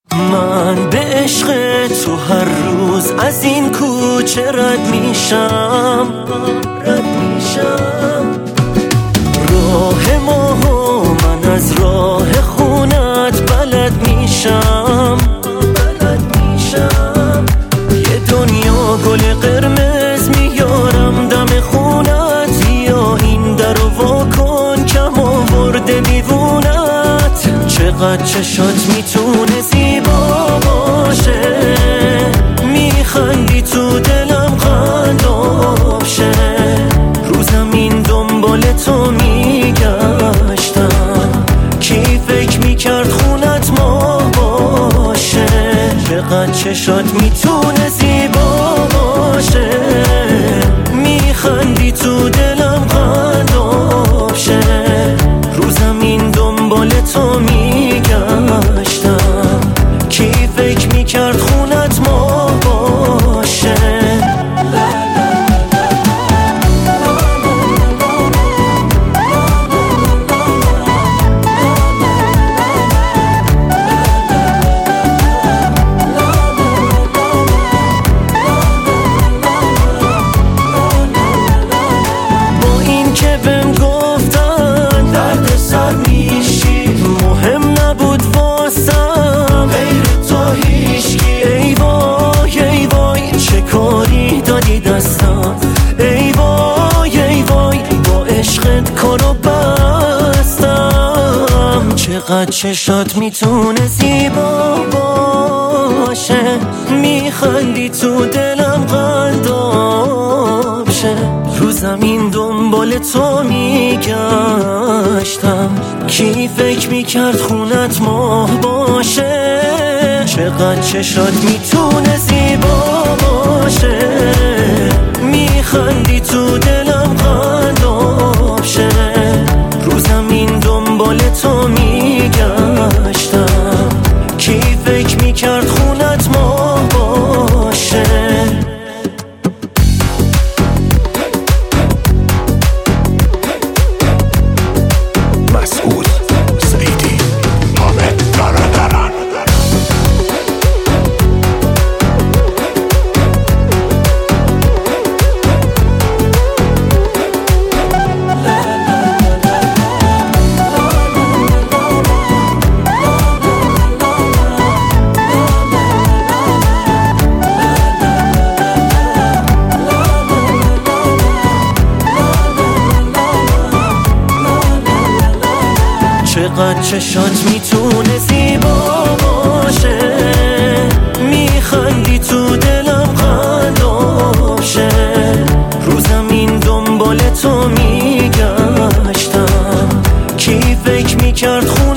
من به عشق تو هر روز از این کوچه رد میشم راه ما و من از راه خونت بلد میشم یه دنیا گل قرمز میارم دم خونت، یا این درو واکن کم آورده دیوونت. چقدر چشات میتونه زیبا باشه، میخندی تو دلم قلاب شه. رو زمین دنبال تو میگشتم، کی فکر میکرد خونت ما باشه. چقدر چشات میتونه زیبا باشه، میخندی تو دلم قلاب شه. رو زمین دنبال تو میگشتم، کی فکر میکرد خونت ما باشه. ای وای ای وای با عشقت کارو بستم. چقدر چشات میتونه زیبا باشه، میخندی تو دلم قلاب شه. رو زمین دنبال تو میگشتم، کی فکر میکرد خونت ماه باشه. چقدر چشات میتونه زیبا باشه، میخندی تو دلم قلاب شه. رو زمین دنبال تو میگشتم، کی فکر میکرد خونت ما باشه. چقدر چشات میتونه زیبا باشه، میخندی تو دلم قلاب شه. رو زمین دنبال تو میگشتم، کی فکر میکرد